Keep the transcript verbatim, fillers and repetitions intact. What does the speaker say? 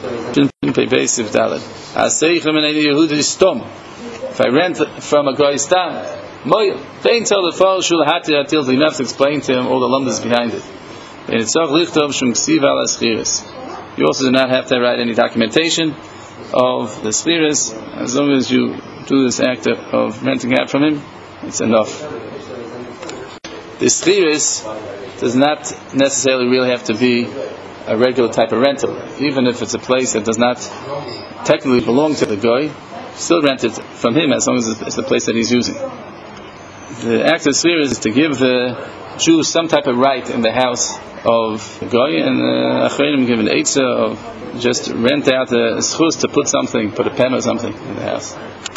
If I rent from a guy stam, moil, they tell the fall shul hati atil. You have to explain to him all the lumdus behind it. You also do not have to write any documentation of the schiris. As long as you do this act of renting out from him, it's enough. The schiris does not necessarily really have to be a regular type of rental. Even if it's a place that does not technically belong to the guy, still rent it from him as long as it's the place that he's using. The act of schiris is to give the Jew some type of right in the house of the guy, and the Achreinim give an eitzah of just rent out a schus to put something, put a pen or something in the house.